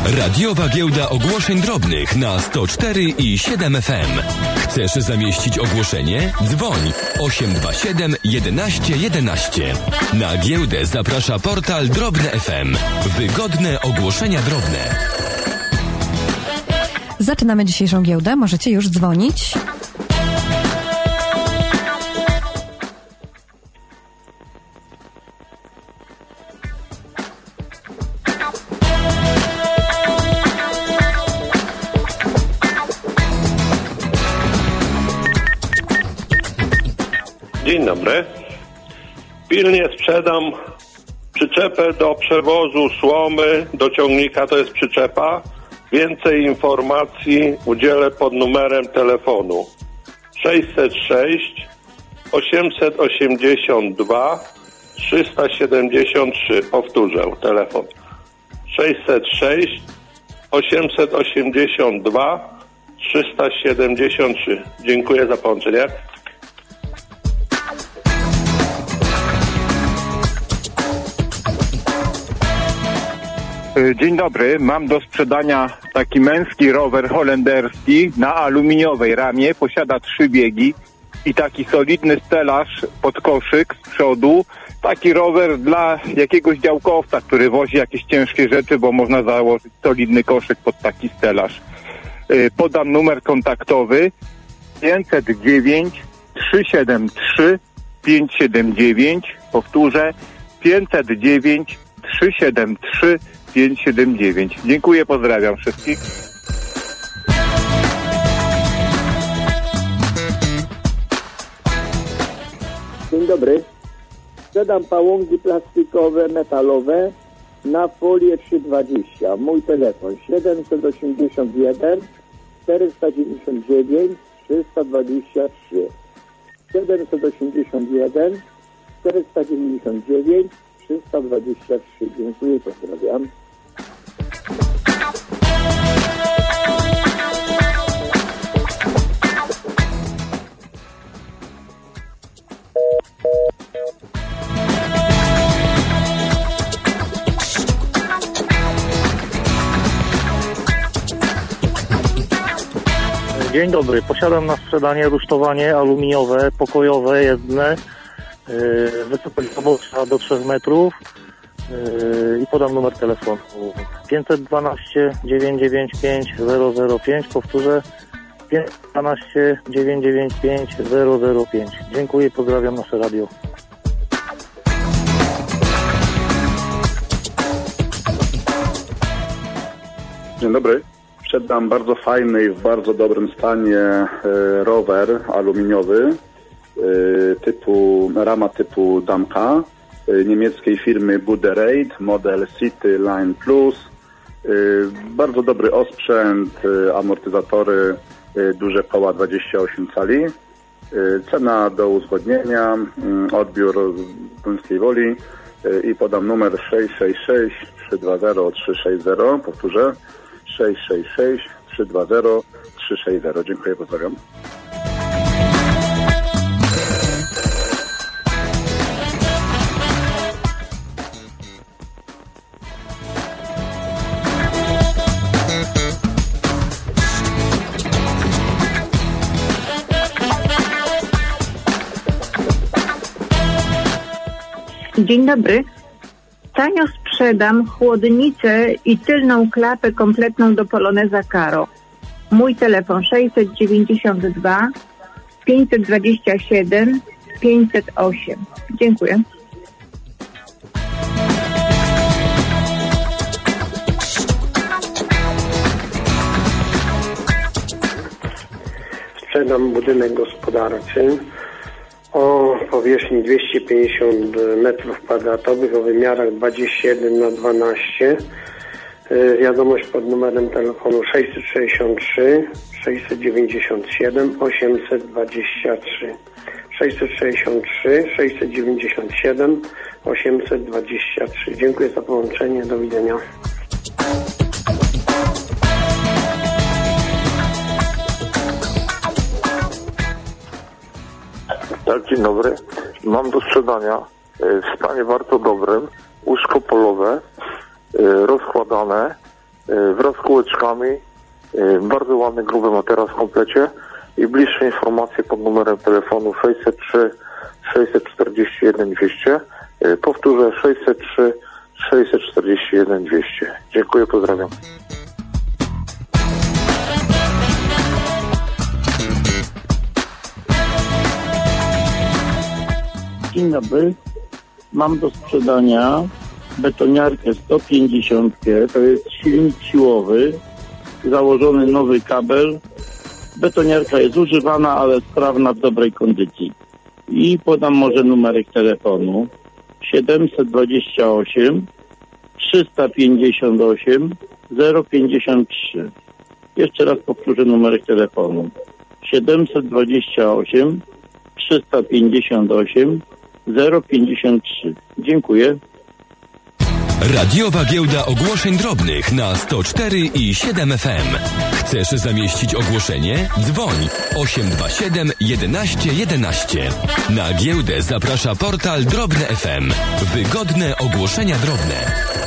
Radiowa giełda ogłoszeń drobnych na 104 i 7 FM. Chcesz zamieścić ogłoszenie? Dzwoń 827 11 11. Na giełdę zaprasza portal Drobne FM. Wygodne ogłoszenia drobne. Zaczynamy dzisiejszą giełdę. Możecie już dzwonić. Dzień dobry. Pilnie sprzedam przyczepę do przewozu słomy do ciągnika, to jest przyczepa. Więcej informacji udzielę pod numerem telefonu 606 882 373. Powtórzę telefon 606 882 373. Dziękuję za połączenie. Dzień dobry, mam do sprzedania taki męski rower holenderski na aluminiowej ramie, posiada 3 biegi i taki solidny stelaż pod koszyk z przodu. Taki rower dla jakiegoś działkowca, który wozi jakieś ciężkie rzeczy, bo można założyć solidny koszyk pod taki stelaż. Podam numer kontaktowy 509 373 579, powtórzę 509 373 579. Dziękuję, pozdrawiam wszystkich. Dzień dobry. Sprzedam pałąki plastikowe, metalowe na folię 320. Mój telefon 781 499 323. 781 499 323. Dziękuję, pozdrawiam. Dzień dobry. Posiadam na sprzedanie rusztowanie aluminiowe, pokojowe, jedne, wysokość powietrza do 3 metrów i podam numer telefonu 512 995 005. Powtórzę 512 995 005. Dziękuję, pozdrawiam nasze radio. Dzień dobry. Sprzedam bardzo fajny i w bardzo dobrym stanie rower aluminiowy rama typu Damka niemieckiej firmy Budereit, model City Line Plus. Bardzo dobry osprzęt, amortyzatory, duże koła 28 cali. Cena do uzgodnienia, odbiór w Duńskiej Woli i podam numer 666 320 360. Powtórzę 666 320 360. Dziękuję, pozdrawiam. Dzień dobry. Tanio sprzedam chłodnicę i tylną klapę kompletną do Poloneza Caro. Mój telefon 692 527 508. Dziękuję. Sprzedam budynek gospodarczy o powierzchni 250 m2, o wymiarach 21 na 12. Wiadomość pod numerem telefonu 663 697 823. 663 697 823. Dziękuję za połączenie. Do widzenia. Tak, dzień dobry. Mam do sprzedania w stanie bardzo dobrym łóżko polowe, rozkładane, wraz z kółeczkami, bardzo ładny, gruby materac w komplecie i bliższe informacje pod numerem telefonu 603 641 200. Powtórzę 603 641 200. Dziękuję, pozdrawiam. Dzień dobry. Mam do sprzedania betoniarkę 150. To jest silnik siłowy, założony nowy kabel. Betoniarka jest używana, ale sprawna, w dobrej kondycji. I podam może numerek telefonu 728 358 053. Jeszcze raz powtórzę numerek telefonu 728 358 053. Dziękuję. Radiowa Giełda Ogłoszeń Drobnych na 104 i 7 FM. Chcesz zamieścić ogłoszenie? Dzwoń 827 11 11. Na giełdę zaprasza portal Drobne FM. Wygodne ogłoszenia drobne.